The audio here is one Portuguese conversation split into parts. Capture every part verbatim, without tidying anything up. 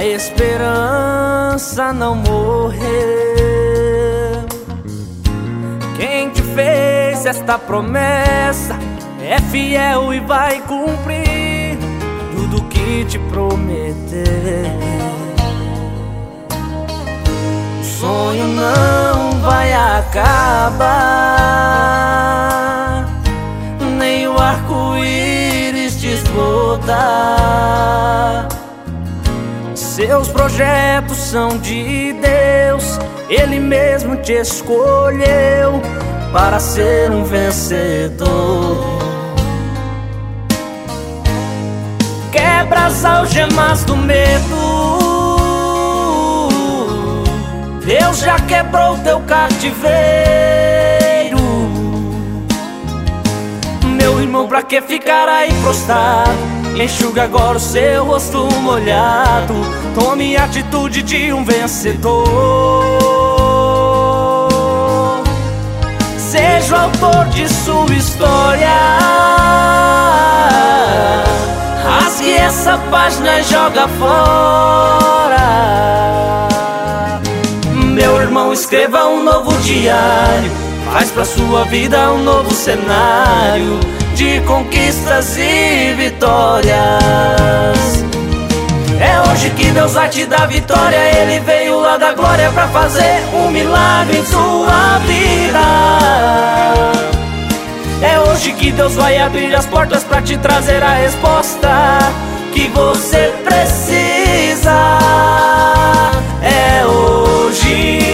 A esperança não morreu. Quem te fez esta promessa é fiel e vai cumprir tudo que te prometeu. O sonho não vai acabar, nem o arco-íris te esgotar. Seus projetos são de Deus, Ele mesmo te escolheu para ser um vencedor. Quebra as algemas do medo, Deus já quebrou teu cativeiro. Meu irmão, pra que ficar aí prostrado? Enxuga agora o seu rosto molhado. Tome a atitude de um vencedor. Seja o autor de sua história. Rasgue essa página e joga fora. Meu irmão, escreva um novo diário. Faz pra sua vida um novo cenário de conquistas e vitórias. É hoje que Deus vai te dar vitória. Ele veio lá da glória pra fazer um milagre em sua vida. É hoje que Deus vai abrir as portas pra te trazer a resposta que você precisa. É hoje.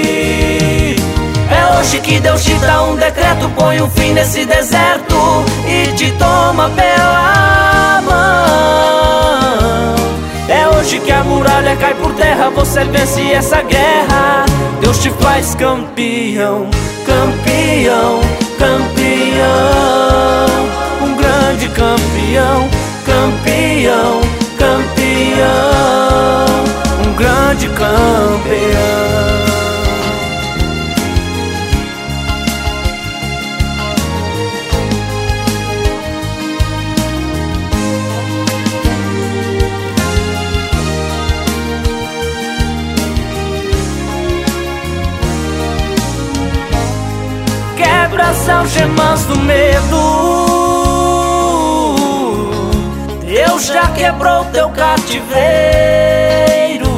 É hoje que Deus te dá um decreto, põe um fim nesse deserto e te toma pela mão. É hoje que a muralha cai por terra, você vence essa guerra. Deus te faz campeão, campeão, campeão. Um grande campeão, campeão, campeão. Um grande campeão. Quebra as algemas do medo, Deus já quebrou teu cativeiro.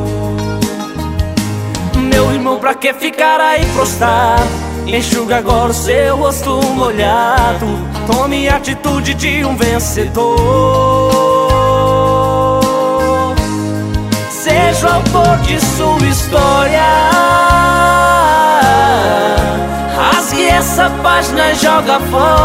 Meu irmão, pra que ficar aí prostrado? Enxuga agora o seu rosto molhado. Tome a atitude de um vencedor. Seja o autor de sua história. Rasgue essa página e joga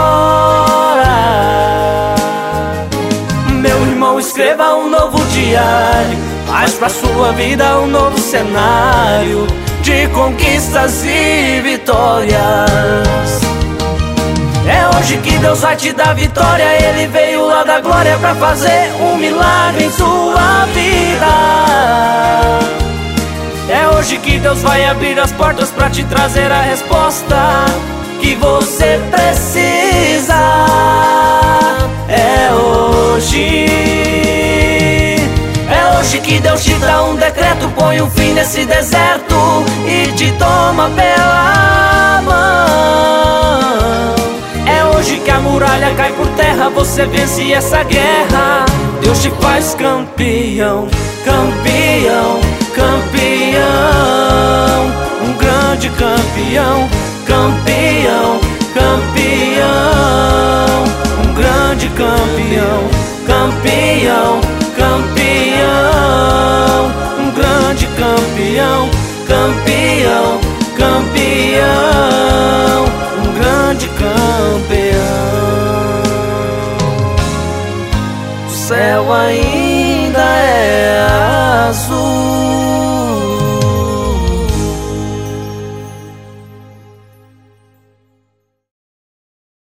fora. Meu irmão, escreva um novo diário. Faz pra sua vida um novo cenário de conquistas e vitórias. É hoje que Deus vai te dar vitória. Ele veio lá da glória pra fazer um milagre em sua vida. É hoje que Deus vai abrir as portas pra te trazer a resposta que você precisa. É hoje. É hoje que Deus te dá um decreto, põe um fim nesse deserto e te toma pela mão. É hoje que a muralha cai por terra, você vence essa guerra. Deus te faz campeão, campeão, campeão. Um grande campeão, campeão, campeão. Um grande campeão, campeão, campeão. Um grande campeão, campeão, campeão. Um grande campeão. O céu ainda é azul.